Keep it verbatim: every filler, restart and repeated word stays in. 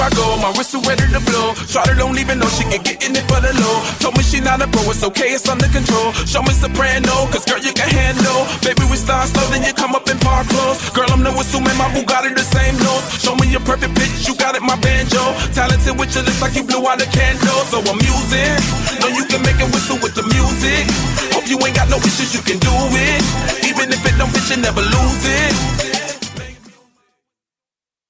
I go, my whistle ready to blow. Shawty don't even know she can get in it for the low. Told me she not a pro, it's okay, it's under control. Show me soprano, cause girl you can handle. Baby we start slow, then you come up in park clothes. Girl I'm the whistle man, my Bugatti the same nose. Show me your perfect pitch, you got it my banjo. Talented with your lips like you blew out a candle. So I'm using, know you can make a whistle with the music. Hope you ain't got no issues, you can do it. Even if it don't fit, you never lose it.